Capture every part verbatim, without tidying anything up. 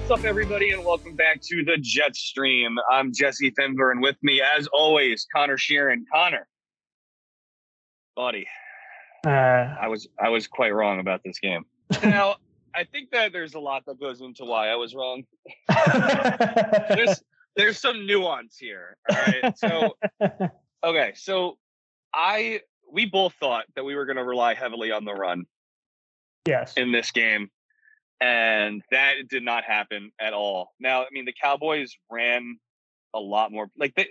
What's up, everybody, and welcome back to the Jets Stream. I'm Jesse Finver, and with me, as always, Connor Sheeran. Connor, buddy, uh, I was I was quite wrong about this game. Now, I think that there's a lot that goes into why I was wrong. there's there's some nuance here. All right, so okay, so I we both thought that we were going to rely heavily on the run. Yes. In this game. And that did not happen at all. Now, I mean, the Cowboys ran a lot more. Like, they,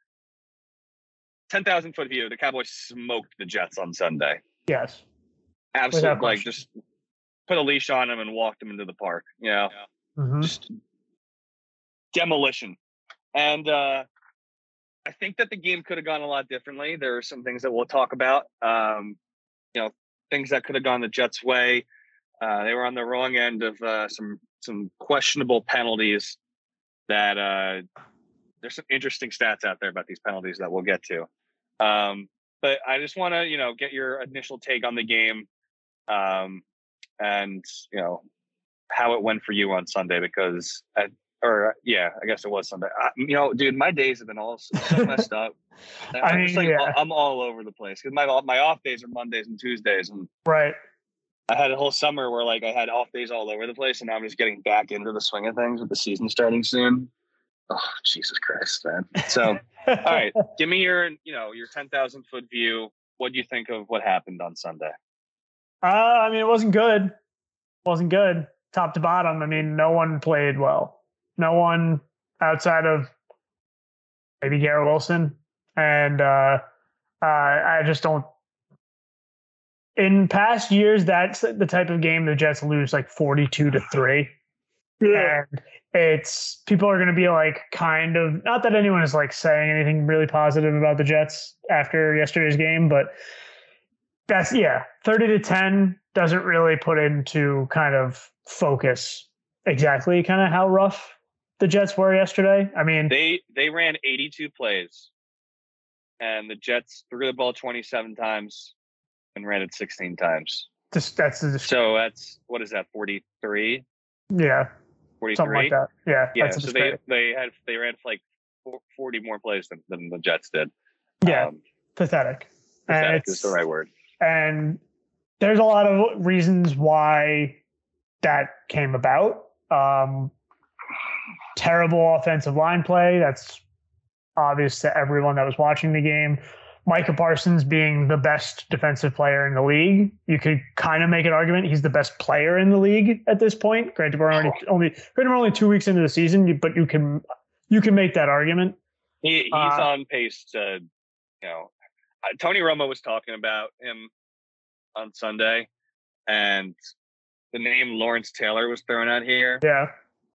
ten thousand foot view, the Cowboys smoked the Jets on Sunday. Yes. Absolutely. Like, just put a leash on them and walked them into the park. You know? Mm-hmm. Just demolition. And uh, I think that the game could have gone a lot differently. There are some things that we'll talk about. Um, you know, things that could have gone the Jets' way. Uh, they were on the wrong end of uh, some some questionable penalties. That uh, there's some interesting stats out there about these penalties that we'll get to. Um, but I just want to, you know, get your initial take on the game, um, and you know how it went for you on Sunday because, I, or yeah, I guess it was Sunday. I, you know, dude, my days have been all so messed up. I'm I mean, just like yeah. I'm all over the place because my my off days are Mondays and Tuesdays, and right. I had a whole summer where like I had off days all over the place, and now I'm just getting back into the swing of things with the season starting soon. Oh, Jesus Christ, man! So, all right, give me your, you know, your ten thousand foot view. What do you think of what happened on Sunday? Uh, I mean, it wasn't good. It wasn't good, top to bottom. I mean, no one played well. No one outside of maybe Garrett Wilson, and uh, uh, I just don't. In past years, that's the type of game the Jets lose like forty-two to three. Yeah. And it's people are going to be like kind of not that anyone is like saying anything really positive about the Jets after yesterday's game, but that's yeah, thirty to ten doesn't really put into kind of focus exactly kind of how rough the Jets were yesterday. I mean, they they ran eighty-two plays, and the Jets threw the ball twenty-seven times. And ran it sixteen times. Just, that's the so that's what is that? forty-three. Yeah, forty-three. Something like that. Yeah, yeah. That's so they they had they ran like forty more plays than, than the Jets did. Yeah, um, pathetic. Pathetic is the right word. And there's a lot of reasons why that came about. Um, terrible offensive line play. That's obvious to everyone that was watching the game. Micah Parsons being the best defensive player in the league. You could kind of make an argument he's the best player in the league at this point. Granted, we're only only granted, we're only two weeks into the season, but you can you can make that argument. He, he's uh, on pace to, you know, uh, Tony Romo was talking about him on Sunday, and the name Lawrence Taylor was thrown out here. Yeah,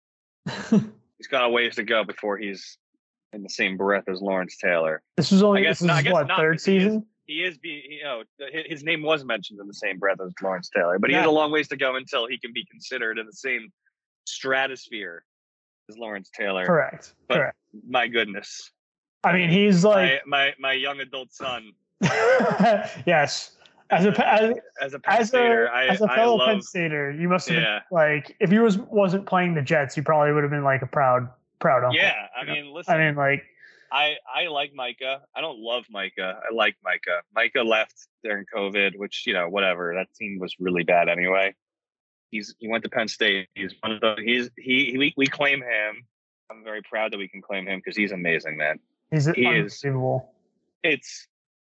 he's got a ways to go before he's in the same breath as Lawrence Taylor. This was only I guess, this no, is I guess what not, third season. He is, he is being, you know, his name was mentioned in the same breath as Lawrence Taylor, but he yeah. has a long ways to go until he can be considered in the same stratosphere as Lawrence Taylor. Correct. But Correct. My goodness. I mean, he's like my my, my young adult son. Yes. As a as, as a Penn as Stater, a, I, as a fellow I love, Penn Stater, you must have yeah. been, like if he was wasn't playing the Jets, he probably would have been like a proud proud uncle. Yeah, I mean, know? listen. I mean, like. I, I like Micah. I don't love Micah. I like Micah. Micah left during COVID, which, you know, whatever. That team was really bad anyway. He's he went to Penn State. He's one of the he's he we, we claim him. I'm very proud that we can claim him because he's amazing, man. He's he unbelievable. Is, it's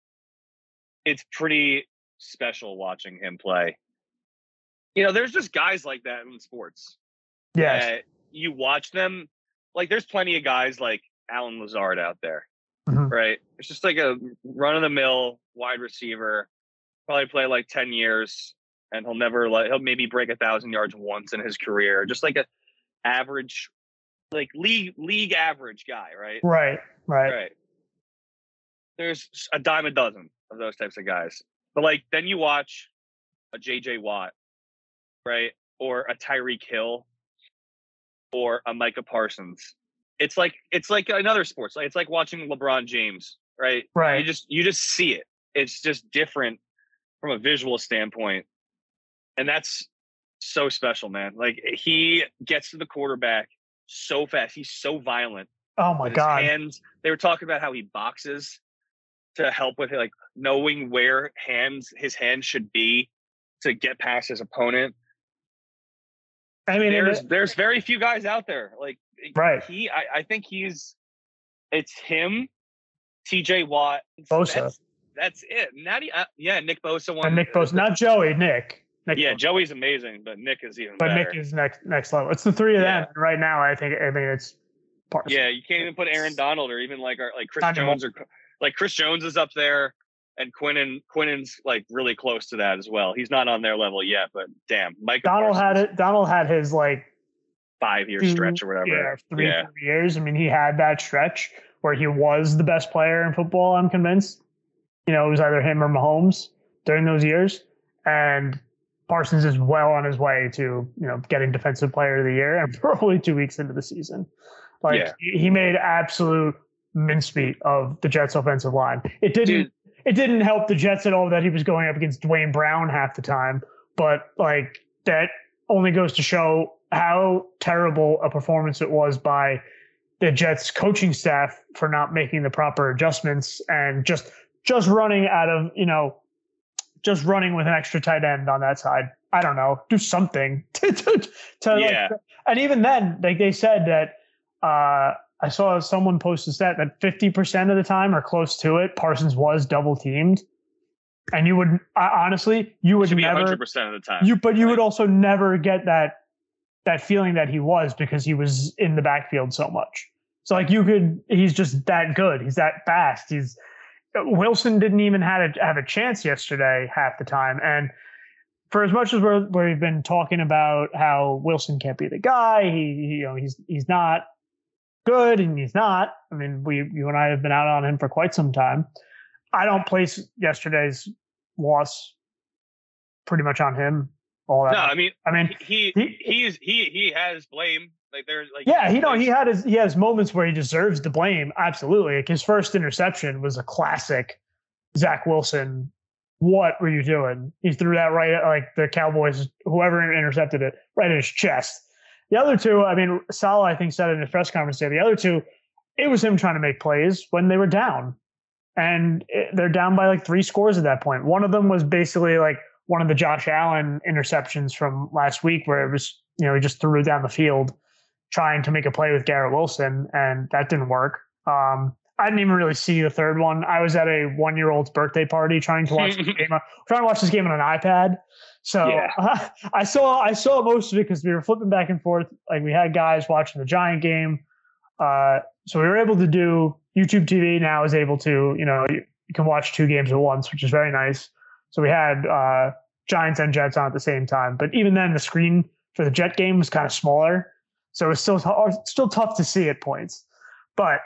it's pretty special watching him play. You know, there's just guys like that in sports. Yes. Uh, you watch them, like there's plenty of guys like Alan Lazard out there, mm-hmm. right? It's just like a run-of-the-mill wide receiver, probably play like ten years, and he'll never like he'll maybe break a thousand yards once in his career. Just like a average, like league league average guy, right? Right, right, right. There's a dime a dozen of those types of guys, but like then you watch a J J Watt, right, or a Tyreek Hill, or a Micah Parsons. It's like it's like another sports. Like it's like watching LeBron James, right? Right. You just you just see it. It's just different from a visual standpoint, and that's so special, man. Like he gets to the quarterback so fast. He's so violent. Oh my with God. His hands. They were talking about how he boxes to help with like knowing where hands his hands should be to get past his opponent. I mean, there's it, there's very few guys out there like right. He, I, I think he's, it's him, T J Watt, Bosa. That's, that's it. Not uh, yeah, Nick Bosa one. And Nick Bosa, not Joey. Nick. Nick yeah, Bosa. Joey's amazing, but Nick is even but better. Nick is next next level. It's the three of yeah. them right now. I think. I mean, it's. Parsons. Yeah, you can't even put Aaron Donald or even like our, like Chris not Jones anymore. or like Chris Jones is up there, and Quinnen Quinnen's like really close to that as well. He's not on their level yet, but damn, Mike Donald Parsons, had it. Donald had his like five year two, stretch or whatever. Yeah, three yeah. four years. I mean, he had that stretch where he was the best player in football. I'm convinced. You know, it was either him or Mahomes during those years, and Parsons is well on his way to, you know, getting Defensive Player of the Year, and probably two weeks into the season. Like yeah. he made absolute mincemeat of the Jets' offensive line. It didn't. Dude. It didn't help the Jets at all that he was going up against Dwayne Brown half the time. But like that only goes to show how terrible a performance it was by the Jets coaching staff for not making the proper adjustments and just just running out of, you know, just running with an extra tight end on that side. I don't know, do something to, to, to yeah. like, and even then, like they said that uh, I saw someone post a stat that fifty percent of the time or close to it, Parsons was double teamed. And you would uh, honestly, you would Should never be one hundred percent of the time. You, but you like, would also never get that that feeling that he was because he was in the backfield so much. So like you could, he's just that good. He's that fast. He's Wilson didn't even have a, have a chance yesterday half the time. And for as much as we're, we've been talking about how Wilson can't be the guy, he, he you know he's he's not good and he's not. I mean, we you and I have been out on him for quite some time. I don't place yesterday's loss pretty much on him. All that. No, I mean, I mean, he he he's he he has blame. Like there's like yeah, he know he had his he has moments where he deserves the blame. Absolutely, like his first interception was a classic. Zach Wilson, what were you doing? He threw that right at like the Cowboys, whoever intercepted it, right in his chest. The other two, I mean, Saleh I think said in the press conference today. The other two, it was him trying to make plays when they were down, and it, they're down by like three scores at that point. One of them was basically like one of the Josh Allen interceptions from last week, where it was, you know, he just threw it down the field trying to make a play with Garrett Wilson, and that didn't work. Um, I didn't even really see the third one. I was at a one-year-old's birthday party trying to watch the game, on, trying to watch this game on an iPad. So yeah. uh, I saw I saw most of it because we were flipping back and forth. Like we had guys watching the Giant game, uh, so we were able to do YouTube T V. Now is able to, you know, you, you can watch two games at once, which is very nice. So we had uh, Giants and Jets on at the same time. But even then, the screen for the Jet game was kind of smaller. So it was still, still tough to see at points. But,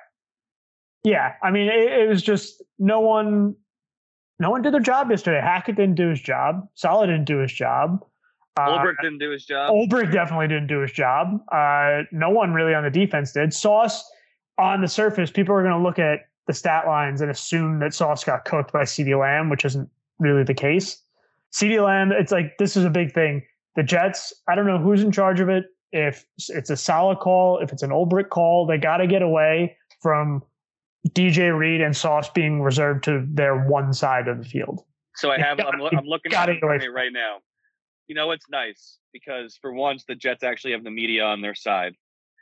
yeah, I mean, it, it was just no one no one did their job yesterday. Hackett didn't do his job. Saleh didn't do his job. Ulbrich uh, didn't do his job. Ulbrich definitely didn't do his job. Uh, no one really on the defense did. Sauce, on the surface, people are going to look at the stat lines and assume that Sauce got cooked by CeeDee Lamb, which isn't really the case. CeeDee Lamb, it's like this is a big thing. The Jets, I don't know who's in charge of it. If it's a Saleh call, if it's an Ulbrich call, they got to get away from D J Reed and Sauce being reserved to their one side of the field. So I have, gotta, I'm, I'm looking at it away. right now. You know, it's nice because for once the Jets actually have the media on their side.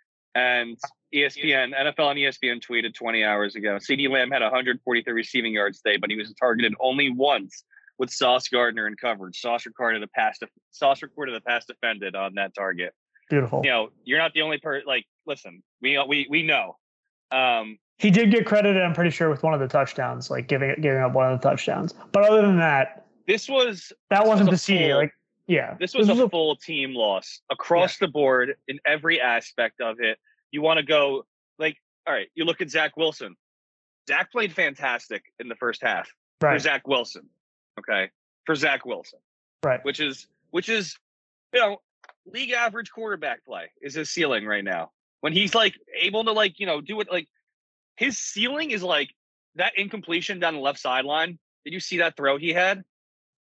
And E S P N, N F L and E S P N tweeted twenty hours ago, CeeDee Lamb had one hundred forty-three receiving yards today, but he was targeted only once with Sauce Gardner in coverage. Sauce recorded a pass, Sauce recorded a pass defended on that target. Beautiful. You know, you're not the only person. Like, listen, we we we know. Um, he did get credited, I'm pretty sure, with one of the touchdowns, like giving giving up one of the touchdowns. But other than that, this was that this wasn't was the CeeDee. Like, yeah, this was, this a was full a, team loss across yeah. the board in every aspect of it. You want to go like, all right, you look at Zach Wilson. Zach played fantastic in the first half right. for Zach Wilson. Okay, for Zach Wilson, right? Which is which is you know. League average quarterback play is his ceiling right now. When he's like able to like, you know, do it like his ceiling is like that incompletion down the left sideline. Did you see that throw he had?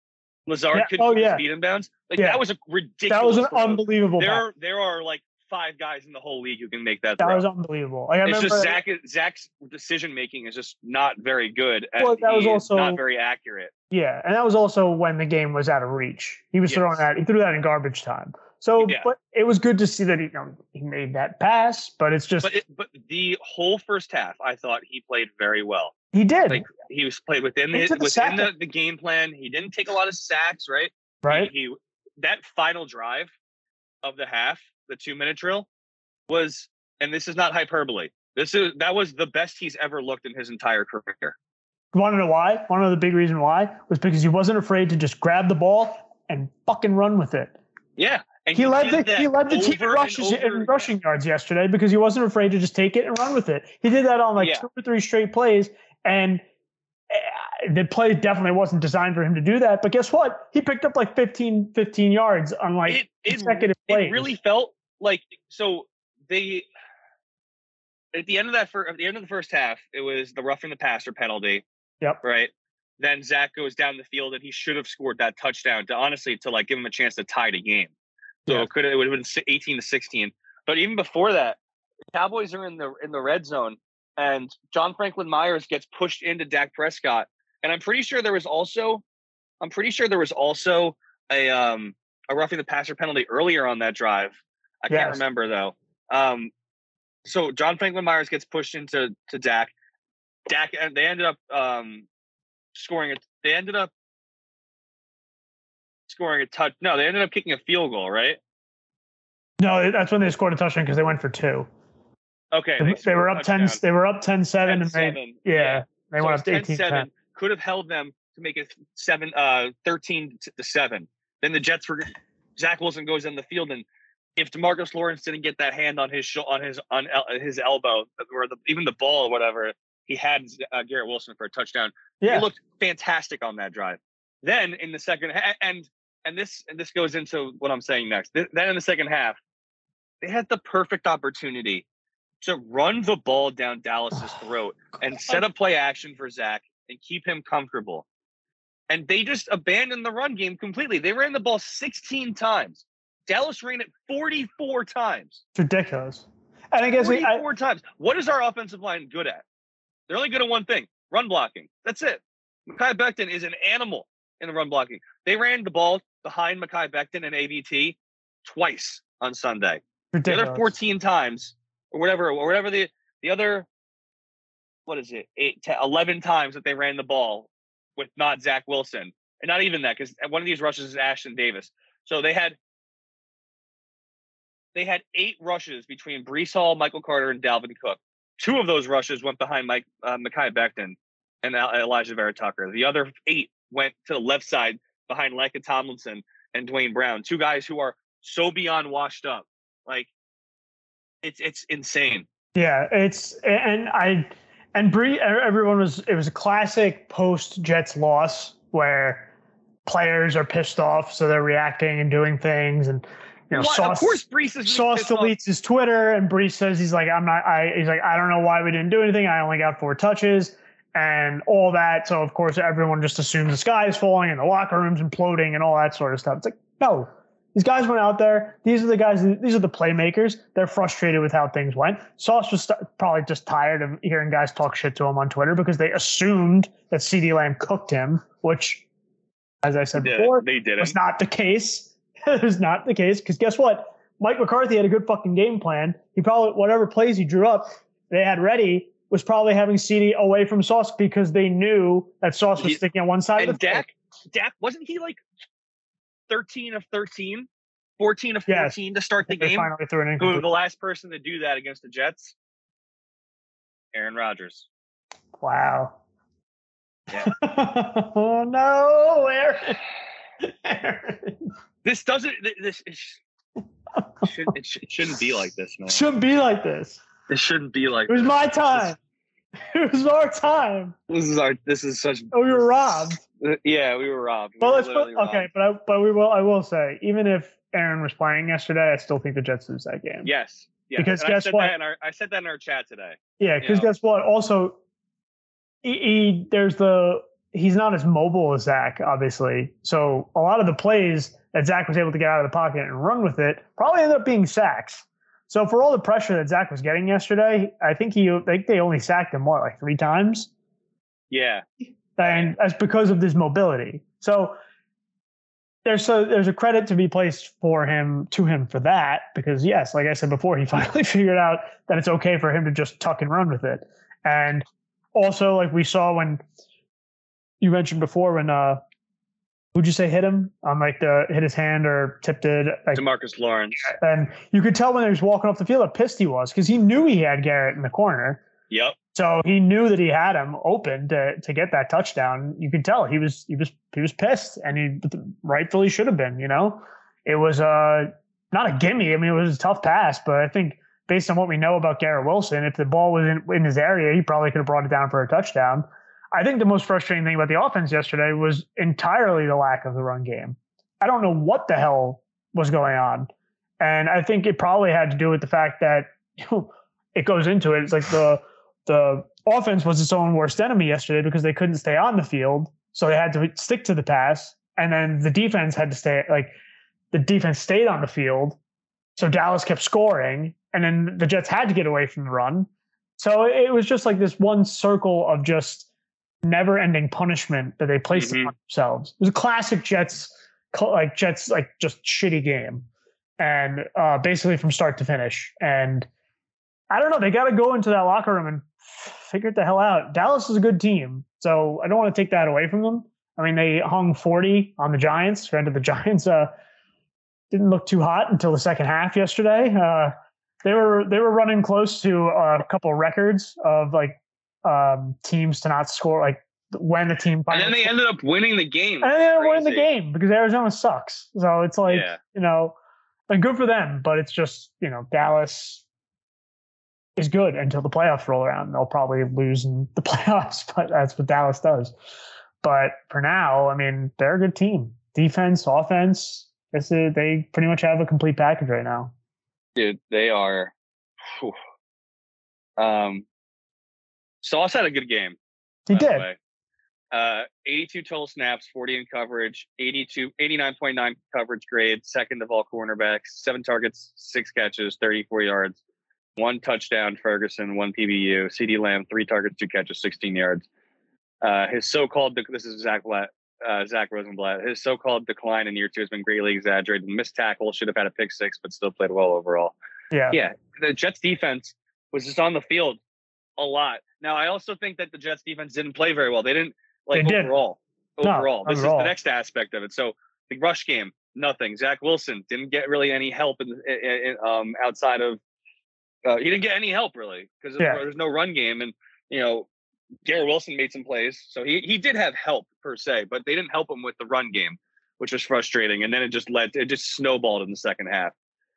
Lazard Yeah. couldn't Oh, keep yeah. his feet in bounds. Like Yeah. that was a ridiculous. That was an throw. unbelievable. There, pass. there are like five guys in the whole league who can make that. That throw. was unbelievable. Like, I it's remember, just Zach. Zach's decision making is just not very good, and Well, that was he also- is not very accurate. Yeah, and that was also when the game was out of reach. He was Yes. throwing that. He threw that in garbage time. So, Yeah. but it was good to see that he, you know, he made that pass. But it's just But it, but the whole first half, I thought he played very well. he did Like he was played within the Into the within sack. the, the game plan. He didn't take a lot of sacks, right? right. He, he that final drive of the half, the two minute drill, was, and this is not hyperbole. This is that was the best he's ever looked in his entire career. You want to know why? One of the big reason why was because he wasn't afraid to just grab the ball and fucking run with it. Yeah, and He led did the that he led the team in over rushes and over in rushing yards yesterday because he wasn't afraid to just take it and run with it. He did that on like Yeah. two or three straight plays, and uh, the play definitely wasn't designed for him to do that. But guess what? He picked up like fifteen, fifteen yards on like it, it, consecutive it plays. really felt like so they at the end of that first, at the end of the first half, it was the roughing the passer penalty. Yep. Right. Then Zach goes down the field and he should have scored that touchdown to honestly to like give him a chance to tie the game. So Yeah. it could have it would have been eighteen to sixteen. But even before that, the Cowboys are in the in the red zone and John Franklin Myers gets pushed into Dak Prescott. And I'm pretty sure there was also I'm pretty sure there was also a um a roughing the passer penalty earlier on that drive. I Yes. can't remember though. Um so John Franklin Myers gets pushed into to Dak. Dak and they ended up um scoring it. They ended up scoring a touch. No, they ended up kicking a field goal, right? No, that's when they scored a touchdown because they went for two. Okay. They, they scored were a up ten. touchdown. They were up ten seven, and they ten seven. yeah, they So went it's up to eighteen ten. ten seven. Could have held them to make it seven, uh, thirteen to seven. Then the Jets were. Zach Wilson goes in the field, and if DeMarcus Lawrence didn't get that hand on his sh- on his on el- his elbow, or the, even the ball or whatever, he had uh, Garrett Wilson for a touchdown. Yeah, He looked fantastic on that drive. Then in the second half, and and this and this goes into what I'm saying next. Th- then in the second half, they had the perfect opportunity to run the ball down Dallas's throat and set up play action for Zach and keep him comfortable. And they just abandoned the run game completely. They ran the ball sixteen times. Dallas ran it forty-four times. it's ridiculous. And I guess it, I, forty-four times. What is our offensive line good at? They're only good at one thing: run blocking. That's it. Mekhi Becton is an animal in the run blocking. They ran the ball behind Mekhi Becton and A B T twice on Sunday. ridiculous. The other fourteen times, or whatever, or whatever the the other, what is it, eight, ten, eleven times that they ran the ball with not Zach Wilson, and not even that, because one of these rushes is Ashton Davis. So they had they had eight rushes between Breece Hall, Michael Carter, and Dalvin Cook. Two of those rushes went behind Mike uh, Mekhi Becton and Elijah Vera Tucker. The other eight went to the left side behind Laika Tomlinson and Dwayne Brown, two guys who are so beyond washed up. Like, it's it's insane. Yeah, it's and I and Bree. Everyone was. It was a classic post Jets loss where players are pissed off, so they're reacting and doing things. And you know, Why- Sauce, of course, Breece is Sauce pissed off. deletes his Twitter, and Breece says he's like, I'm not. I he's like, I don't know why we didn't do anything. I only got four touches and all that. So of course, everyone just assumes the sky is falling and the locker room's imploding and all that sort of stuff. It's like, no. These guys went out there. These are the guys. These are the playmakers. They're frustrated with how things went. Sauce was st- probably just tired of hearing guys talk shit to him on Twitter because they assumed that CeeDee Lamb cooked him, which, as I said They before, did. They didn't. was not the case. It was not the case because guess what? Mike McCarthy had a good fucking game plan. He probably whatever plays he drew up, they had ready was probably having CeeDee away from Sauce because they knew that Sauce was He- sticking on one side And of the field. Dak, Dak wasn't he like thirteen of thirteen, fourteen of Yes. fourteen to start the They game? finally threw an Who incomplete. the last person to do that against the Jets? Aaron Rodgers. Wow. Yeah. Oh no, Aaron. Aaron. This doesn't. This it sh- should, it, sh- it shouldn't be like this, man. Shouldn't be like this. It shouldn't be like It was this. my time. It was our time. This is our. This is such. Oh, we were robbed. Yeah, we were robbed. We But were let's put literally robbed. okay. But I, but we will. I will say, even if Aaron was playing yesterday, I still think the Jets lose that game. Yes. Yes. Because And I guess said what? That in our, I said that in our chat today. Yeah, because You know. guess what? Also, he, he there's the he's not as mobile as Zach, obviously. So a lot of the plays that Zach was able to get out of the pocket and run with it probably ended up being sacks. So for all the pressure that Zach was getting yesterday, I think he, I think they only sacked him what, like three times. Yeah, and that's because of this mobility. So there's so there's a credit to be placed for him to him for that, because yes, like I said before, he finally figured out that it's okay for him to just tuck and run with it. And also, like we saw when you mentioned before, when uh, would you say hit him on like the hit his hand or tipped it? Like, DeMarcus Lawrence. And you could tell when he was walking off the field how pissed he was, because he knew he had Garrett in the corner. Yep. So he knew that he had him open to to get that touchdown. You could tell he was he was he was pissed, and he rightfully should have been. You know, it was uh not a gimme. I mean, it was a tough pass, but I think based on what we know about Garrett Wilson, if the ball was in, in his area, he probably could have brought it down for a touchdown. I think the most frustrating thing about the offense yesterday was entirely the lack of the run game. I don't know what the hell was going on, and I think it probably had to do with the fact that you know, it goes into it. It's like the The offense was its own worst enemy yesterday because they couldn't stay on the field. So they had to stick to the pass. And then the defense had to stay, like the defense stayed on the field. So Dallas kept scoring. And then the Jets had to get away from the run. So it was just like this one circle of just never ending punishment that they placed mm-hmm. upon themselves. It was a classic Jets, like Jets, like just shitty game. And uh, basically from start to finish. And I don't know. They got to go into that locker room and figure it the hell out. Dallas is a good team, so I don't want to take that away from them. I mean, they hung forty on the Giants. Granted, the Giants uh, didn't look too hot until the second half yesterday. Uh, they were they were running close to a couple of records of like um, teams to not score, like when the team. And then they scored. ended up winning the game. And they ended up winning the game because Arizona sucks. So it's like yeah. you know, and good for them, but it's just you know Dallas is good until the playoffs roll around. They'll probably lose in the playoffs, but that's what Dallas does. But for now, I mean, they're a good team. Defense, offense, this is, they pretty much have a complete package right now. Dude, they are. Whew. Um, Sauce had a good game. He did. Uh, eighty-two total snaps, forty in coverage, eighty-two, eighty-nine point nine coverage grade, second of all cornerbacks, seven targets, six catches, thirty-four yards. One touchdown, Ferguson, one P B U. CeeDee Lamb, three targets, two catches, sixteen yards. Uh, his so-called, this is Zach Blatt, uh, Zach Rosenblatt, his so-called decline in year two has been greatly exaggerated. Missed tackle, should have had a pick six, but still played well overall. Yeah. Yeah. The Jets defense was just on the field a lot. Now, I also think that the Jets defense didn't play very well. They didn't, like, they overall. Did. Overall. No, this is overall. the next aspect of it. So, the rush game, nothing. Zach Wilson didn't get really any help in, in, in um, outside of Uh, he didn't get any help really because yeah. there's no run game, and you know Garrett Wilson made some plays, so he he did have help per se, but they didn't help him with the run game, which was frustrating. And then it just led to, it just snowballed in the second half.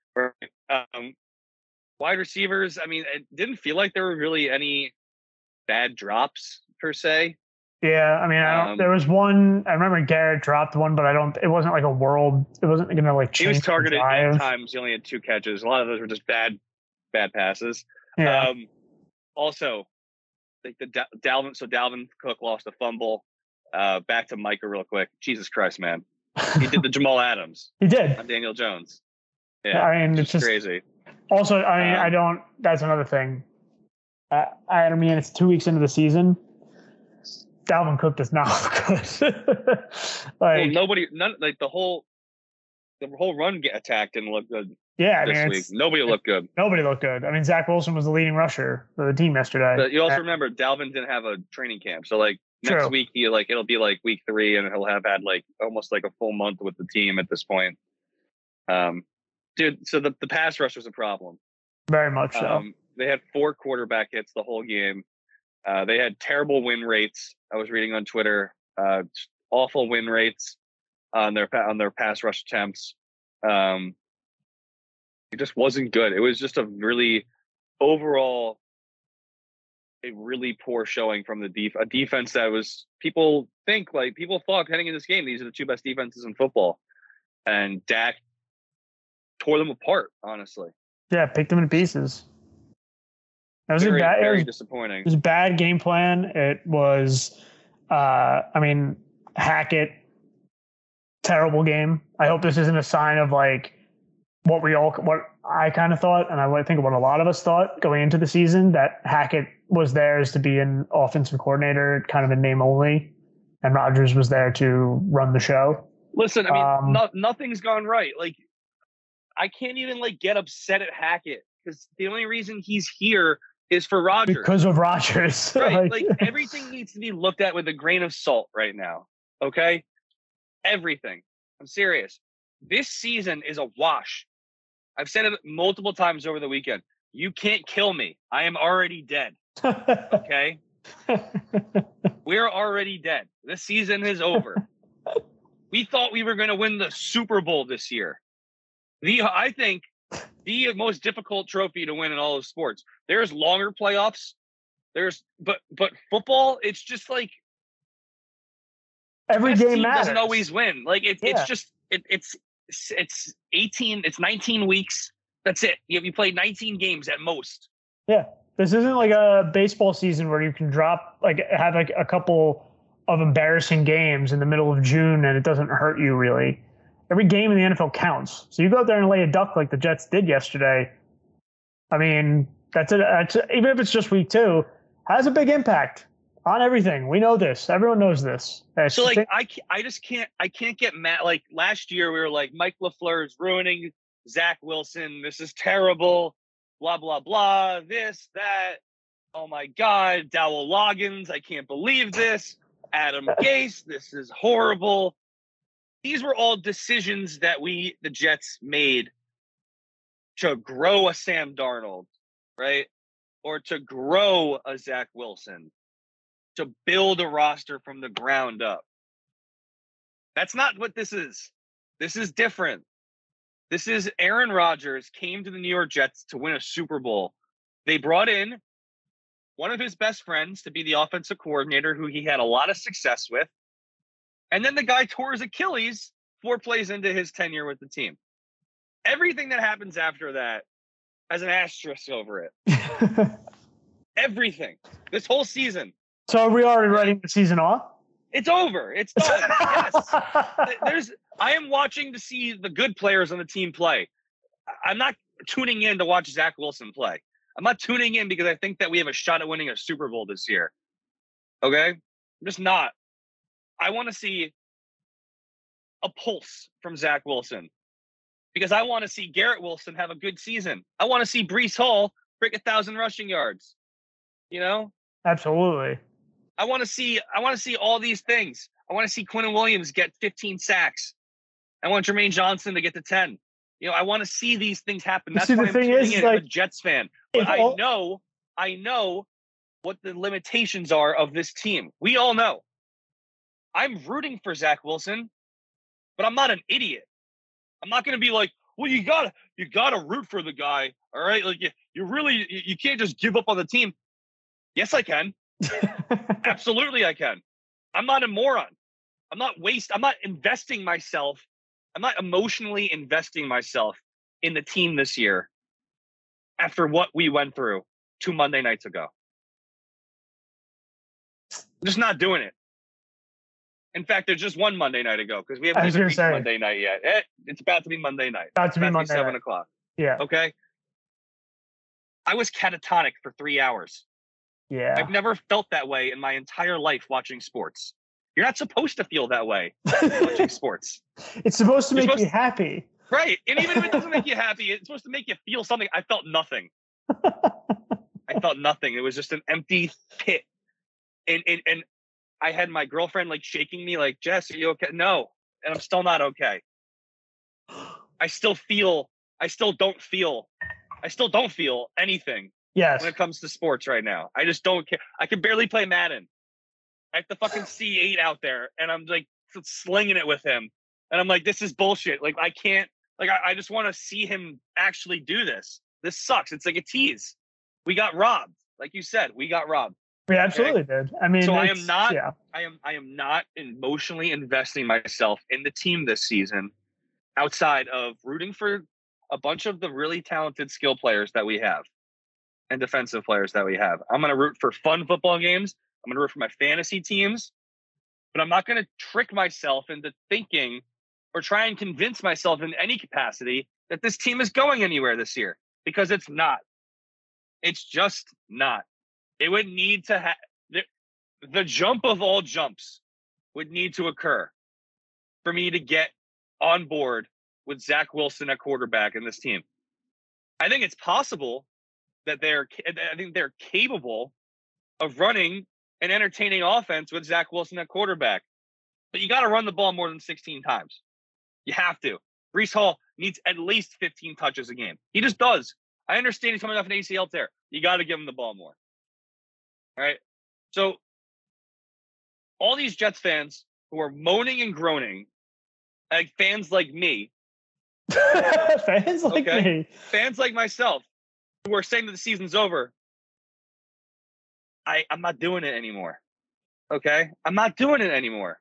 Um, wide receivers, I mean, it didn't feel like there were really any bad drops per se. Yeah, I mean, I don't, um, there was one. I remember Garrett dropped one, but I don't. It wasn't like a world. It wasn't going to like change. He was targeted eight times. He only had two catches. A lot of those were just bad. Bad passes. Yeah. Um, also, like the Dalvin. So Dalvin Cook lost a fumble. Uh, back to Micah real quick. Jesus Christ, man! He did the Jamal Adams. He did. On Daniel Jones. Yeah, I mean, it's just just crazy. Also, I mean, um, I don't. That's another thing. Uh, I mean, it's two weeks into the season. Dalvin Cook does not look good. like well, nobody, none like the whole, the whole run get attack didn't look good. Yeah, I this mean, week. Nobody looked good. Nobody looked good. I mean, Zach Wilson was the leading rusher for the team yesterday. But you also and, remember Dalvin didn't have a training camp, so like next true. week, he like it'll be like week three, and he'll have had like almost like a full month with the team at this point. Um, dude, so the the pass rush was a problem. Very much so. Um, they had four quarterback hits the whole game. Uh, they had terrible win rates. I was reading on Twitter, uh, awful win rates on their on their pass rush attempts. Um, it just wasn't good. It was just a really overall a really poor showing from the def- a defense that was people think like people thought heading in this game these are the two best defenses in football, and Dak tore them apart. Honestly, yeah, picked them in pieces. That was very, a bad, very it was, disappointing. It was a bad game plan. It was Uh, I mean, Hackett, terrible game. I hope this isn't a sign of like what we all, what I kind of thought, and I think what a lot of us thought going into the season, that Hackett was theirs to be an offensive coordinator, kind of in name only, and Rodgers was there to run the show. Listen, I mean, Um, no, nothing's gone right. Like, I can't even like get upset at Hackett because the only reason he's here is for Rodgers. Because of Rodgers. Right. Like, everything needs to be looked at with a grain of salt right now. Okay? Everything. I'm serious. This season is a wash. I've said it multiple times over the weekend. You can't kill me. I am already dead. Okay? We're already dead. This season is over. We thought we were going to win the Super Bowl this year. The I think the most difficult trophy to win in all of sports. There's longer playoffs. There's but but football, it's just like every game team matters. doesn't always win. Like it, Yeah. it's just it, it's it's eighteen. It's nineteen weeks. That's it. You you play nineteen games at most. Yeah, this isn't like a baseball season where you can drop like have like a couple of embarrassing games in the middle of June and it doesn't hurt you really. Every game in the N F L counts. So you go out there and lay a duck like the Jets did yesterday. I mean, that's it. That's, even if it's just week two, has a big impact on everything. We know this. Everyone knows this. It's So like thing- I can't, I just can't I can't get mad. Like last year we were like Mike LaFleur is ruining Zach Wilson. This is terrible. Blah blah blah. This that. Oh my God, Dowell Loggins. I can't believe this. Adam Gase. This is horrible. These were all decisions that we, the Jets, made to grow a Sam Darnold, right? Or to grow a Zach Wilson, to build a roster from the ground up. That's not what this is. This is different. This is Aaron Rodgers came to the New York Jets to win a Super Bowl. They brought in one of his best friends to be the offensive coordinator who he had a lot of success with. And then the guy tore his Achilles four plays into his tenure with the team. Everything that happens after that has an asterisk over it. Everything. This whole season. so are we already writing the season off? It's over. It's done. Yes. There's. I am watching to see the good players on the team play. I'm not tuning in to watch Zach Wilson play. I'm not tuning in because I think that we have a shot at winning a Super Bowl this year. Okay? I'm just not. I want to see a pulse from Zach Wilson because I want to see Garrett Wilson have a good season. I want to see Breece Hall break a thousand rushing yards. You know? Absolutely. I want to see I want to see all these things. I want to see Quinnen Williams get fifteen sacks. I want Jermaine Johnson to get to ten. You know, I want to see these things happen. That's See, the why I'm thing tuning is, in. like, I'm a Jets fan. But if I all- know, I know what the limitations are of this team. We all know. I'm rooting for Zach Wilson, but I'm not an idiot. I'm not going to be like, well, you gotta, you gotta root for the guy. All right, like you, you really, you, you can't just give up on the team. Yes, I can. Absolutely, I can. I'm not a moron. I'm not waste. I'm not investing myself. I'm not emotionally investing myself in the team this year after what we went through two Monday nights ago. I'm just not doing it. In fact, there's just one Monday night ago because we I haven't was even gonna reached say. Monday night yet. Eh, it's about to be Monday night. About It's to be about Monday to be seven night. o'clock. Yeah. Okay. I was catatonic for three hours. Yeah. I've never felt that way in my entire life watching sports. You're not supposed to feel that way watching sports. It's supposed to You're make supposed you to- happy. Right. And even if it doesn't make you happy, it's supposed to make you feel something. I felt nothing. I felt nothing. It was just an empty pit. And, and and I had my girlfriend like shaking me like, Jess, are you okay? No. And I'm still not okay. I still feel, I still don't feel, I still don't feel anything Yes. when it comes to sports right now. I just don't care. I can barely play Madden. I have to fucking C eight out there and I'm like slinging it with him. And I'm like, this is bullshit. Like, I can't, like, I, I just want to see him actually do this. This sucks. It's like a tease. We got robbed. Like you said, we got robbed. We absolutely did. I mean, So I am it's- not- Yeah. I am, I am not emotionally investing myself in the team this season outside of rooting for a bunch of the really talented skill players that we have and defensive players that we have. I'm going to root for fun football games. I'm going to root for my fantasy teams. but I'm not going to trick myself into thinking or try and convince myself in any capacity that this team is going anywhere this year, because it's not. It's just not. It would need to have the, the jump of all jumps would need to occur for me to get on board with Zach Wilson at quarterback in this team. I think it's possible that they're, I think they're capable of running an entertaining offense with Zach Wilson at quarterback, but you got to run the ball more than sixteen times. You have to. Breece Hall needs at least fifteen touches a game. He just does. I understand he's coming off an A C L tear. You got to give him the ball more. All right. So all these Jets fans who are moaning and groaning, like fans like me, fans like okay, me, fans like myself, who are saying that the season's over, I, I'm not doing it anymore. Okay? I'm not doing it anymore.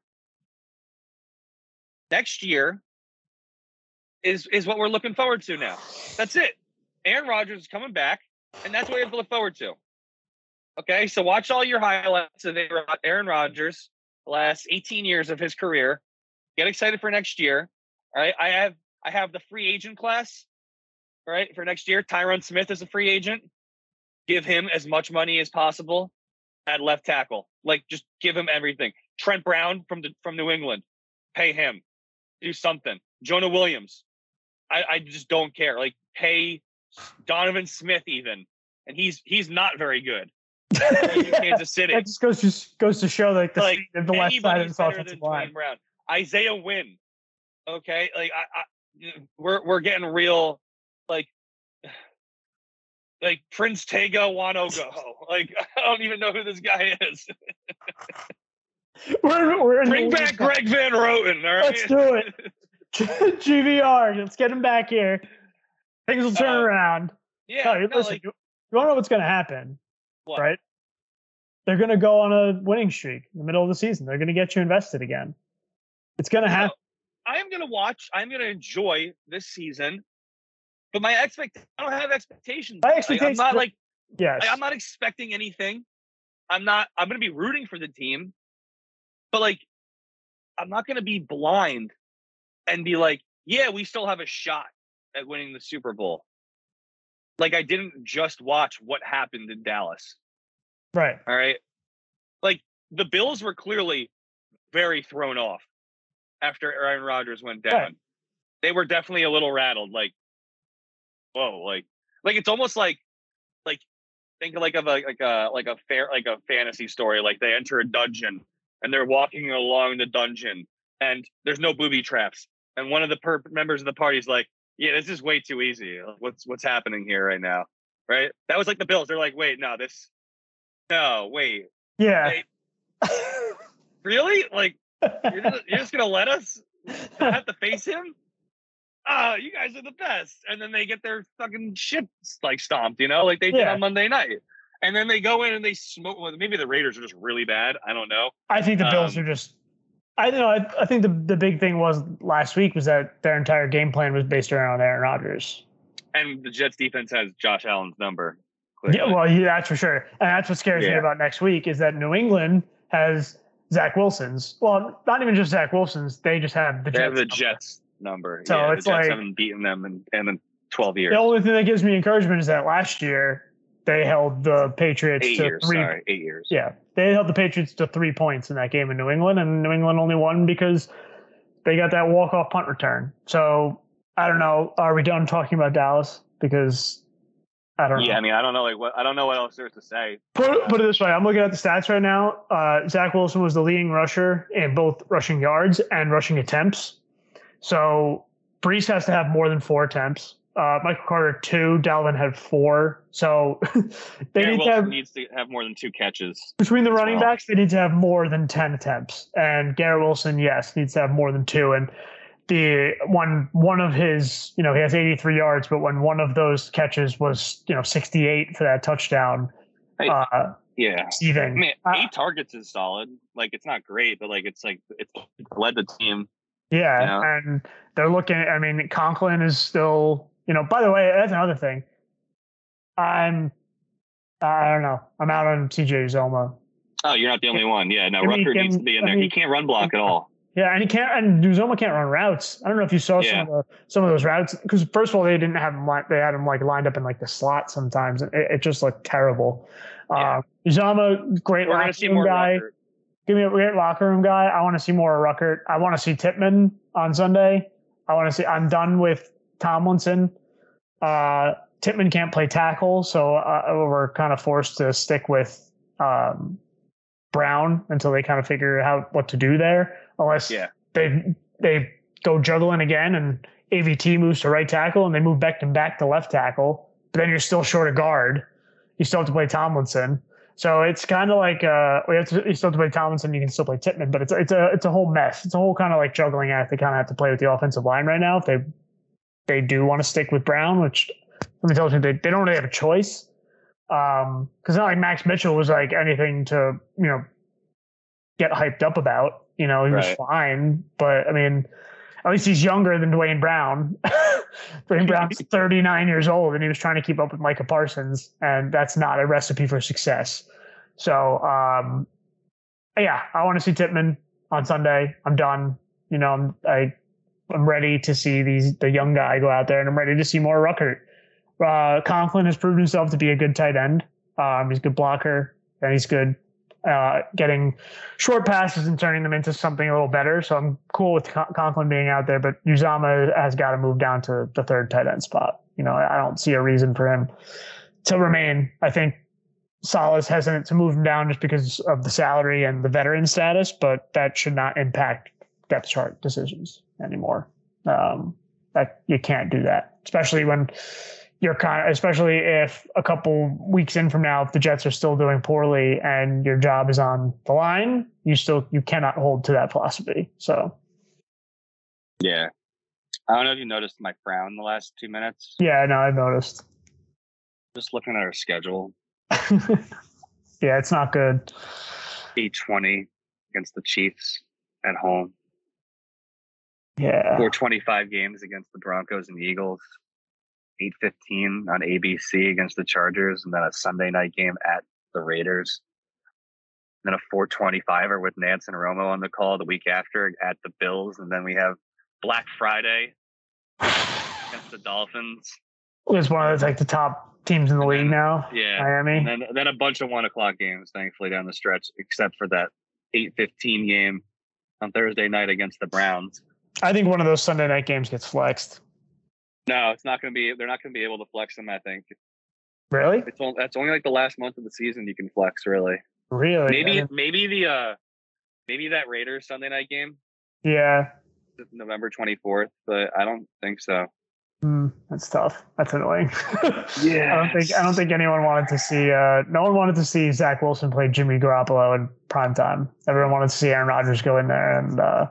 Next year is is what we're looking forward to now. That's it. Aaron Rodgers is coming back, and that's what we have to look forward to. Okay? So watch all your highlights of Aaron Rodgers the last eighteen years of his career. Get excited for next year. All right? I have I have the free agent class, all right, for next year. Tyron Smith is a free agent. Give him as much money as possible at left tackle. Like, just give him everything. Trent Brown from the from New England, pay him. Do something. Jonah Williams, I, I just don't care. Like, pay Donovan Smith even, and he's he's not very good. He's in Kansas City. That just goes to goes to show like the, like, the left side of this offensive line. Brown. Isaiah Wynn, okay, like I, I, we're we're getting real, like. Like Prince Tega Wanogo. Like, I don't even know who this guy is. we're, we're Bring back Greg Van Roten, all right? Let's do it. G V R, let's get him back here. Things will turn uh, around. Yeah. No, no, listen, like, you, you want to know what's going to happen, what? Right? They're going to go on a winning streak in the middle of the season. They're going to get you invested again. It's going to happen. No, I am going to watch. I'm going to enjoy this season. But my expect, I don't have expectations. My expectations. Like, I'm not like, yes. like, I'm not expecting anything. I'm not. I'm going to be rooting for the team, but like, I'm not going to be blind and be like, yeah, we still have a shot at winning the Super Bowl. Like, I didn't just watch what happened in Dallas. Right. All right. Like, the Bills were clearly very thrown off after Aaron Rodgers went down. Right. They were definitely a little rattled. Like, whoa, like, like it's almost like, like, think like of a like a like a fair like a fantasy story. Like, they enter a dungeon and they're walking along the dungeon and there's no booby traps. And one of the per- members of the party is like, "Yeah, this is way too easy. What's what's happening here right now?" Right? That was like the Bills. They're like, "Wait, no, this, no, wait, yeah, wait. Really? Like, you're just, you're just gonna let us have to face him? Oh, you guys are the best." And then they get their fucking shit like stomped, you know, like they did yeah. on Monday night. And then they go in and they smoke. Well, maybe the Raiders are just really bad. I don't know. I think the Bills um, are just. I don't know. I, I think the the big thing was last week was that their entire game plan was based around Aaron Rodgers. And the Jets defense has Josh Allen's number. Clearly. Yeah, well, yeah, that's for sure. And that's what scares yeah. me about next week is that New England has Zach Wilson's. Well, not even just Zach Wilson's. They just have the they Jets. Have the number. Jets number. So yeah, it's the Jets like, haven't beaten them in, in twelve years. The only thing that gives me encouragement is that last year they held the Patriots eight to years, three. Sorry, eight years. Yeah, they held the Patriots to three points in that game in New England, and New England only won because they got that walk-off punt return. So I don't know. Are we done talking about Dallas? Because I don't yeah, know. Yeah, I mean, I don't know. Like, what I don't know what else there's to say. Put, put it this way: I'm looking at the stats right now. Uh, Zach Wilson was the leading rusher in both rushing yards and rushing attempts. So Breece has to have more than four attempts. Uh, Michael Carter two, Dalvin had four. So they Garrett need Wilson to have needs to have more than two catches between the running well. backs. They need to have more than ten attempts, and Garrett Wilson, yes, needs to have more than two. And the one one of his, you know, he has eighty-three yards, but when one of those catches was, you know, sixty-eight for that touchdown. Hey, uh, yeah, Steven. I mean, uh, eight targets is solid. Like, it's not great, but like it's like it's led the team. Yeah, you know? And they're looking. I mean, Conklin is still. You know, by the way, that's another thing. I'm, I don't know. I'm out on C J Uzoma. Oh, you're not the only one. Yeah, no, Give me- Rucker give needs me- to be in let there. me- He can't run block at all. Yeah, and he can't. And Uzoma can't run routes. I don't know if you saw Yeah. some of the some of those routes because first of all, they didn't have him. li- They had him like lined up in like the slot sometimes. It, it just looked terrible. Yeah. Uh, Uzoma, great We're locker going to see room more guy. Rucker. Give me a great locker room guy. I want to see more of Ruckert. I want to see Tippmann on Sunday. I want to see. I'm done with Tomlinson. Uh, Tippmann can't play tackle, so uh, we're kind of forced to stick with um, Brown until they kind of figure out what to do there. Unless Yeah. they they go juggling again, and A V T moves to right tackle, and they move Becton back to left tackle. But then you're still short of guard. You still have to play Tomlinson. So it's kind of like uh, we have to. You still have to play Tomlinson. You can still play Tippmann, but it's it's a it's a whole mess. It's a whole kind of like juggling act. They kind of have to play with the offensive line right now if they they do want to stick with Brown, which let me tell you, they they don't really have a choice. Um, because not like Max Mitchell was like anything to you know get hyped up about. You know, he was Right. fine, but I mean, at least he's younger than Dwayne Brown. Dwayne Brown's thirty-nine years old, and he was trying to keep up with Micah Parsons, and that's not a recipe for success. So, um, yeah, I want to see Tippmann on Sunday. I'm done. You know, I'm I, I'm ready to see these the young guy go out there, and I'm ready to see more Ruckert. Uh, Conklin has proven himself to be a good tight end. Um, he's a good blocker, and he's good uh, getting short passes and turning them into something a little better. So I'm cool with Con- Conklin being out there, but Uzama has got to move down to the third tight end spot. You know, I don't see a reason for him to remain. I think Saleh's hesitant to move him down just because of the salary and the veteran status, but that should not impact depth chart decisions anymore. Um, that you can't do that, especially when you're kind of, especially if a couple weeks in from now, if the Jets are still doing poorly and your job is on the line, you still, you cannot hold to that philosophy. So, Yeah. I don't know if you noticed my frown the last two minutes. yeah, no, I've noticed. Just looking at our schedule. Yeah, it's not good. eight twenty against the Chiefs at home. Yeah. four twenty-five games against the Broncos and the Eagles. eight fifteen on A B C against the Chargers, and then a Sunday night game at the Raiders. Then a four twenty-five-er with Nance and Romo on the call the week after at the Bills. And then we have Black Friday against the Dolphins. It's one of the, like the top teams in the And league then- now. Yeah. Miami. And then, then a bunch of one o'clock games, thankfully, down the stretch, except for that eight fifteen game on Thursday night against the Browns. I think one of those Sunday night games gets flexed. No, it's not going to be. They're not going to be able to flex them. I think Really? it's only, that's only like the last month of the season you can flex. Really, Really? I maybe didn't- maybe the uh maybe that Raiders Sunday night game, Yeah. November twenty-fourth, but I don't think so. Mm, that's tough. That's annoying. Yeah, I don't think I don't think anyone wanted to see. Uh, no one wanted to see Zach Wilson play Jimmy Garoppolo in prime time. Everyone wanted to see Aaron Rodgers go in there and uh,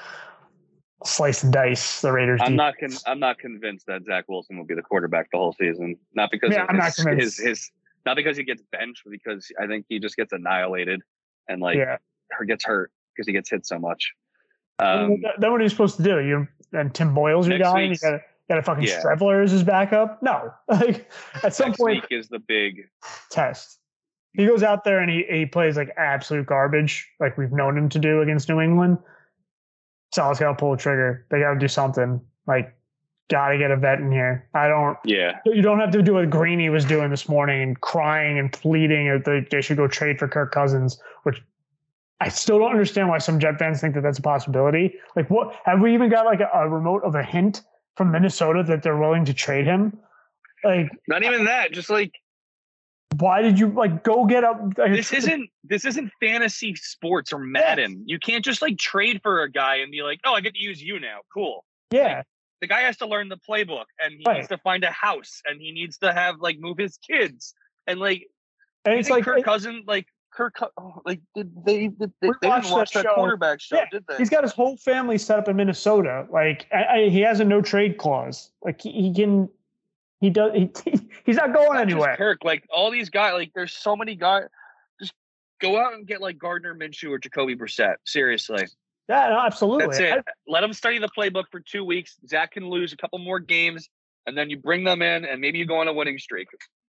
slice and dice the Raiders. I'm defense. not con- I'm not convinced that Zach Wilson will be the quarterback the whole season. Not because Yeah, of I'm not his, convinced. his his not because he gets benched, but because I think he just gets annihilated and like Yeah. or gets hurt because he gets hit so much. Well, Um, that- Then what are you supposed to do? You and Tim Boyle's your Next guy. And you week's- got got a fucking Yeah. Strevler as his backup. No, like at some next point, week is the big. test. He goes out there and he, he plays like absolute garbage, like we've known him to do against New England. Saleh's got to pull the trigger. They got to do something. Like, got to get a vet in here. I don't. Yeah, You don't have to do what Greeny was doing this morning and crying and pleading that they, they should go trade for Kirk Cousins, which I still don't understand why some Jet fans think that that's a possibility. Like, what have we even got like a, a remote of a hint from Minnesota that they're willing to trade him? Like, not even that. Just like why did you like go get up? this isn't this isn't fantasy sports or Madden. You can't just like trade for a guy and be like, oh, I get to use you now. Cool. yeah. The guy has to learn the playbook, and he Right. needs to find a house, and he needs to have like move his kids, and like And you it's think like Kirk it- Cousins, like Kirk, Cou- oh, like did they did they, We they watched didn't watch that that, show. quarterback show, Yeah, did they? he's got his whole family set up in Minnesota. Like I, I, he has a no trade clause. Like he, he can, he does. He, he's not going Not just anywhere. Kirk, like all these guys, like there's so many guys. Just go out and get like Gardner Minshew or Jacoby Brissett. Seriously, Yeah, no, absolutely. that's it. I- Let them study the playbook for two weeks. Zach can lose a couple more games, and then you bring them in, and maybe you go on a winning streak.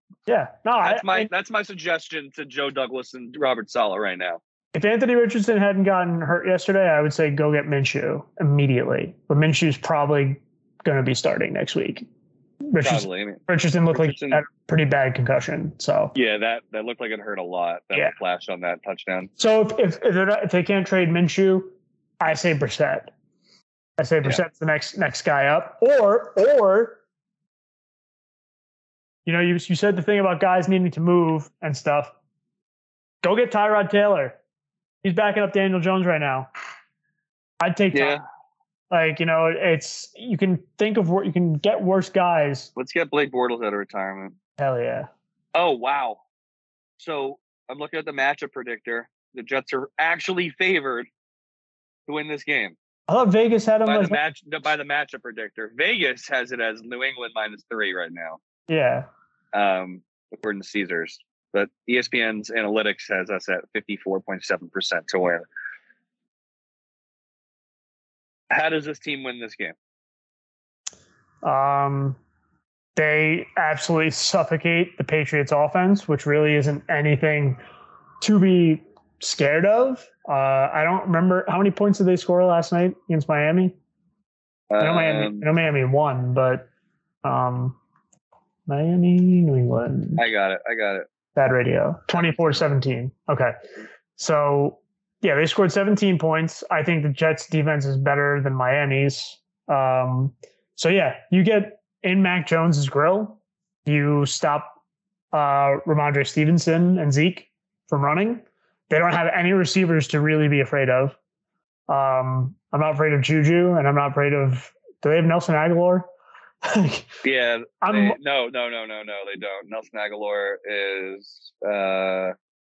Yeah, no, That's I, my I, that's my suggestion to Joe Douglas and Robert Saleh right now. if Anthony Richardson hadn't gotten hurt yesterday, I would say go get Minshew immediately. But Minshew's probably going to be starting next week. Richardson, Probably. I mean, Richardson looked Richardson, like a pretty bad concussion. So yeah, that that looked like it hurt a lot. That yeah. flash on that touchdown. So if if, if, not, if they can't trade Minshew, I say Brissett. I say Brissett's yeah. the next next guy up. Or or you know, you you said the thing about guys needing to move and stuff. Go get Tyrod Taylor. He's backing up Daniel Jones right now. I'd take yeah. Tyrod. Like, you know, it's you can think of what you can get worse guys. Let's get Blake Bortles out of retirement. Hell yeah. Oh wow. So I'm looking at the matchup predictor. The Jets are actually favored to win this game. I thought Vegas had them by as the match by the matchup predictor. Vegas has it as New England minus three right now. Yeah. Um, according to Caesars. But E S P N's analytics has us at fifty-four point seven percent to win. How does this team win this game? Um, they absolutely suffocate the Patriots offense, which really isn't anything to be scared of. Uh, I don't remember how many points did they score last night against Miami? I know, um, Miami, I know Miami won, but um, Miami, New England. I got it. I got it. Bad radio. twenty-four seventeen. Okay. So, yeah, they scored seventeen points. I think the Jets' defense is better than Miami's. Um, so, yeah, you get in Mac Jones' grill. You stop uh, Ramondre Stevenson and Zeke from running. They don't have any receivers to really be afraid of. Um, I'm not afraid of Juju, and I'm not afraid of – do they have Nelson Aguilar? yeah. I'm, they, no, no, no, no, no, they don't. Nelson Aguilar is uh,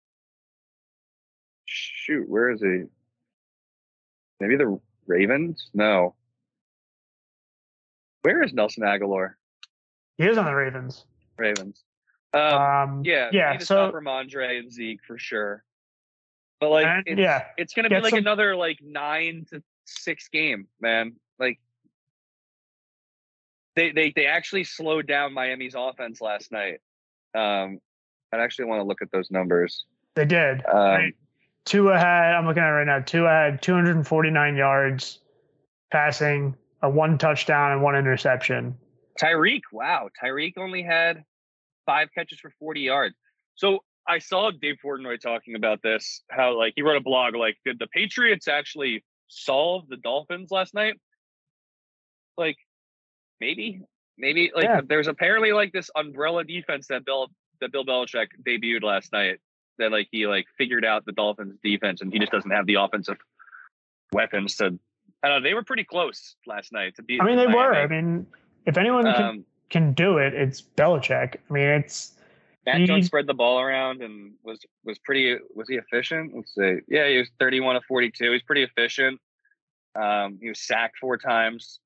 – shoot, where is he? Maybe the Ravens? No. Where is Nelson Aguilar? He is on the Ravens. Ravens. Um, um, yeah, yeah. need to so stop Ramondre and Zeke for sure. But like, and, it's, yeah, it's gonna be like some, another like nine to six game, man. Like, they they they actually slowed down Miami's offense last night. Um, I actually want to look at those numbers. They did. Um, right? Tua had, I'm looking at it right now. Tua had two hundred forty-nine yards passing, a one touchdown and one interception. Tyreek, wow, Tyreek only had five catches for forty yards. So I saw Dave Portnoy talking about this, how like he wrote a blog, like, did the Patriots actually solve the Dolphins last night? Like, maybe, maybe like yeah. There's apparently like this umbrella defense that Bill that Bill Belichick debuted last night. That like he like figured out the Dolphins defense, and he just doesn't have the offensive weapons to. I don't know. They were pretty close last night to beat. I mean, they Miami. were. I mean, if anyone can um, can do it, it's Belichick. I mean, it's. Matt he, Jones spread the ball around and was was pretty. Was he efficient? Let's see. Yeah, he was thirty-one of forty-two. He's pretty efficient. Um, he was sacked four times.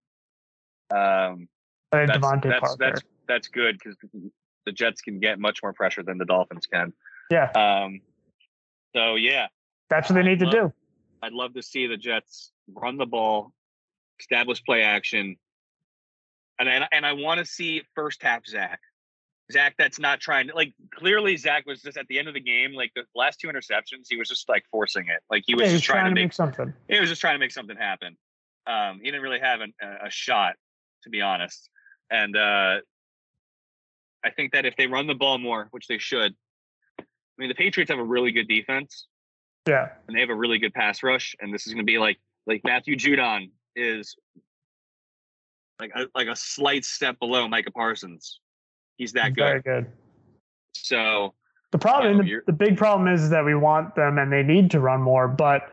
Um, that's, that's, that's that's good because the Jets can get much more pressure than the Dolphins can. Yeah. Um. So yeah, that's what they need I'd to love, do. I'd love to see the Jets run the ball, establish play action, and and, and I want to see first half Zach. Zach, that's not trying to like. Clearly, Zach was just at the end of the game. Like the last two interceptions, he was just like forcing it. Like he was yeah, just trying, trying to, make, make something. He was just trying to make something happen. Um, he didn't really have an, a, a shot, to be honest. And uh, I think that if they run the ball more, which they should, I mean, the Patriots have a really good defense. Yeah, and they have a really good pass rush. And this is going to be like like Matthew Judon is like a, like a slight step below Micah Parsons. He's that good. Very good. So the problem, you know, the, the big problem is that we want them and they need to run more, but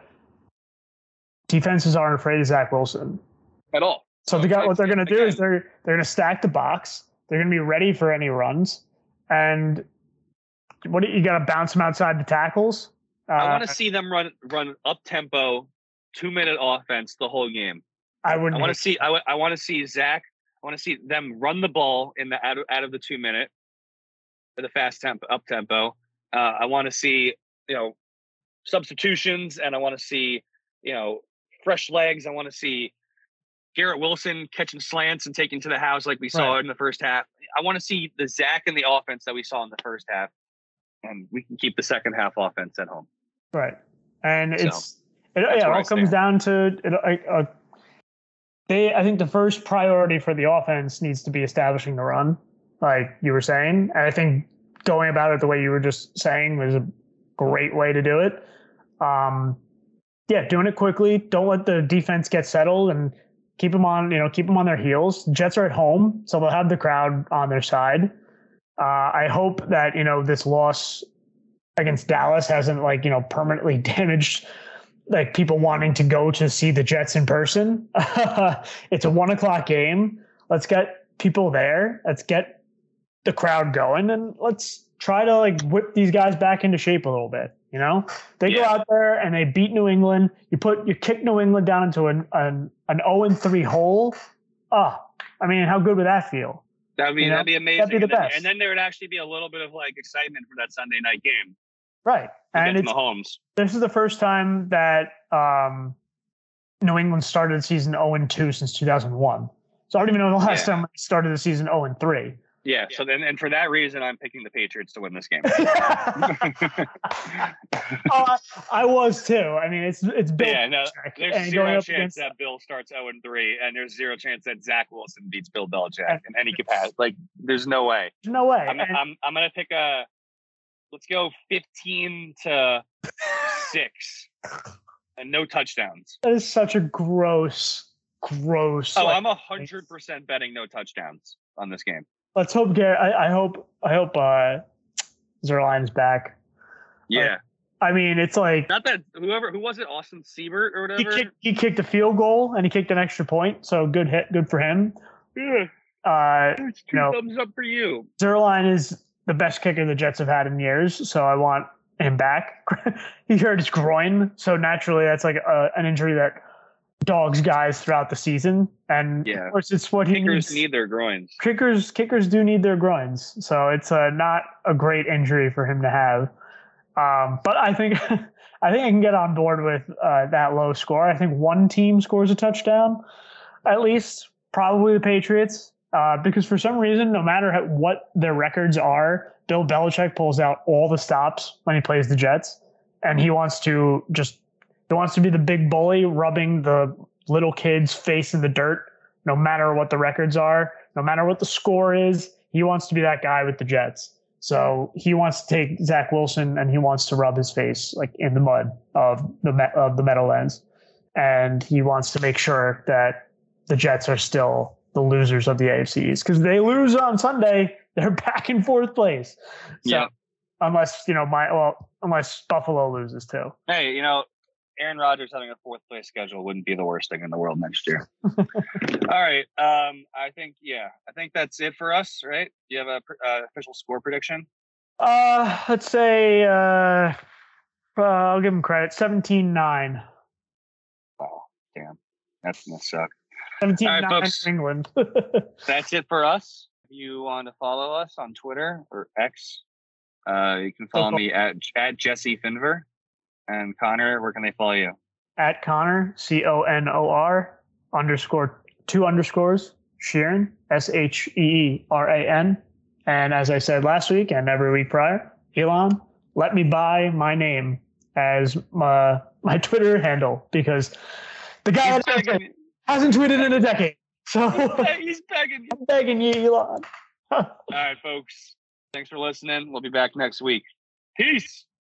defenses aren't afraid of Zach Wilson at all. So the guy, what they're going to do is they're they're going to stack the box. They're going to be ready for any runs, and what do you, you got to bounce them outside the tackles? Uh, I want to see them run run up tempo, two minute offense the whole game. I would. I want to see. I, w- I want to see Zach. I want to see them run the ball in the out of, out of the two minute, for the fast tempo, up tempo. Uh, I want to see you know substitutions, and I want to see you know fresh legs. I want to see Garrett Wilson catching slants and taking to the house like we saw Right. in the first half. I want to see the Zach and the offense that we saw in the first half, and we can keep the second half offense at home. Right. And So, it's it, yeah, it where I all comes stand. down to it, uh, uh, they. I think the first priority for the offense needs to be establishing the run, like you were saying. And I think going about it the way you were just saying was a great way to do it. Um, yeah, doing it quickly. Don't let the defense get settled and keep them on. You know, keep them on their heels. Jets are at home, so they'll have the crowd on their side. Uh, I hope that you know this loss against Dallas hasn't like you know permanently damaged like people wanting to go to see the Jets in person. It's a one o'clock game. Let's get people there. Let's get the crowd going, and let's try to like whip these guys back into shape a little bit. You know, they go Yeah. out there and they beat New England. You put you kick New England down into an an an zero and three hole. Ah, I mean, how good would that feel? That'd be You know, that'd be amazing. that'd be the and, then, best. and then there would actually be a little bit of like excitement for that Sunday night game Right, and against it's Mahomes. this is the first time that um, New England started the season zero and two since two thousand one. So I don't even know the last Yeah. time we started the season zero and three. Yeah. So then, and for that reason, I'm picking the Patriots to win this game. Oh, I, I was too. I mean, it's it's Bill yeah. No, Belichick, there's and zero going up chance against that Bill starts zero and three, and there's zero chance that Zach Wilson beats Bill Belichick in any capacity. Like, there's no way. no way. I'm And I'm I'm gonna pick a. Let's go fifteen to six, and no touchdowns. that is such a gross, gross. Oh, like, I'm a hundred percent betting no touchdowns on this game. let's hope. Garrett, I, I hope. I hope uh, Zerline is back. Yeah, I mean, it's like not that whoever who was it, Austin Siebert or he whatever. kicked, he kicked a field goal and he kicked an extra point. So good hit, good for him. Yeah, Uh, it's two No. thumbs up for you. Zerline is the best kicker the Jets have had in years, so I want him back. He hurt his groin, so naturally that's like a, an injury that dogs guys throughout the season. And Yeah. of course, it's what he Kickers needs. need their groins. kickers kickers do need their groins, so it's uh, not a great injury for him to have. Um, but I think I think I can get on board with uh, that low score. I think one team scores a touchdown, at least, probably the Patriots. Uh, because for some reason, no matter how, what their records are, Bill Belichick pulls out all the stops when he plays the Jets, and he wants to just he wants to be the big bully, rubbing the little kid's face in the dirt. No matter what the records are, no matter what the score is, he wants to be that guy with the Jets. So he wants to take Zach Wilson and he wants to rub his face like in the mud of the of the Meadowlands, and he wants to make sure that the Jets are still the losers of the A F C East, because they lose on Sunday, they're back in fourth place. So Yeah. unless you know my well, unless Buffalo loses too. Hey, you know, Aaron Rodgers having a fourth place schedule wouldn't be the worst thing in the world next year. All right. Um, I think, yeah, I think that's it for us, right? Do you have a uh, official score prediction? Uh, let's say uh, uh I'll give him credit. seventeen nine. Oh, damn. That's going to suck. seventeen nine All right, folks. England. That's it for us. If you want to follow us on Twitter or X, uh, you can follow me at, at Jesse Finver. And Connor, where can they follow you? At Connor, C O N O R, underscore, two underscores, Sheeran, S H E E R A N. And as I said last week and every week prior, Elon, let me buy my name as my, my Twitter handle, because the guy He's begging, hasn't tweeted in a decade. So he's begging. I'm begging you, Elon. All right, folks. Thanks for listening. We'll be back next week. Peace.